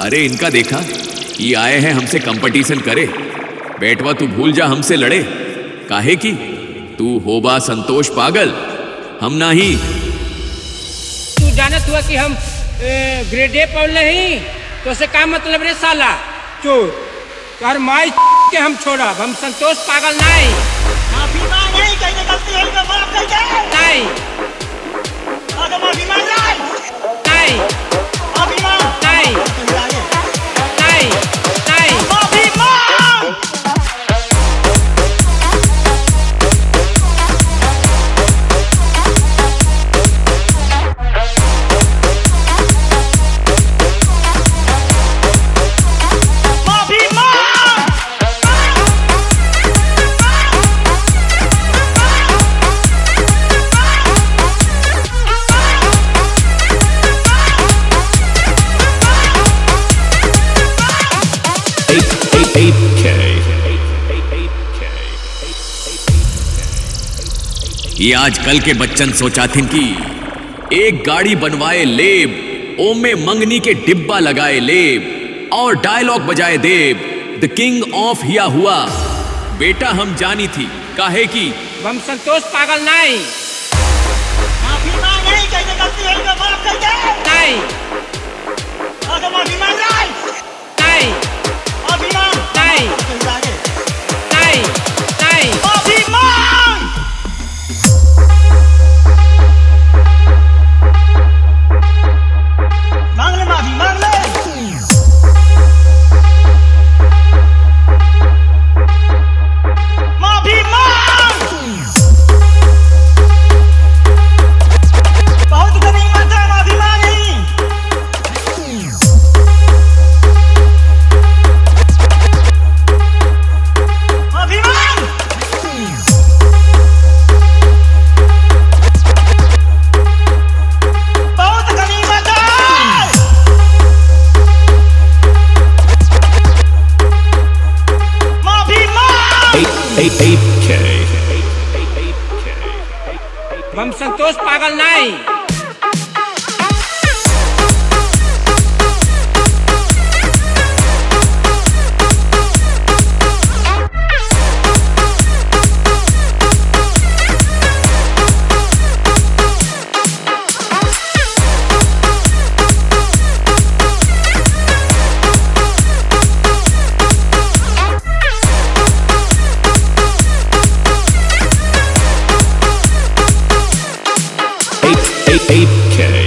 अरे इनका देखा, ये आए हैं हमसे कंपटीशन करे। बेटवा तू भूल जा हमसे लड़े, काहे की तू होबा संतोष पागल, हम नहीं। तू जानत हुआ कि हम ग्रेड ए पढ़ नहीं, तो से का मतलब रे साला चोर। कर माई के हम छोड़ा, हम संतोष पागल नहीं। माफी मांग नहीं, कहीं गलती हुई तो माफ कर दे। नहीं अगर माफी मांग रहा है, नहीं माफी मांग नहीं नहीं नहीं माफी मांग। माफी मांग। ये आजकल के बच्चन सोचाथिन कि एक गाड़ी बनवाए लेब, ओमे मंगनी के डिब्बा लगाए लेब और डायलॉग बजाए देव, द किंग ऑफ हिया हुआ। बेटा हम जानी थी, काहे की हम संतोष पागल नहीं। माफी मांग नहीं, कहीं गलती हुई तो माफ कर दे। नहीं अगर माफी मांग रहा है, नहीं माफी मांग नहीं नहीं नहीं माफी मांग। मांग ले माफी, मांग ले। माफी मांग। बहुत गनीमत है, माफी मांगी। माफी मांग। बहुत गनीमत है। माफी मांग। हम संतोष पागल नहीं। K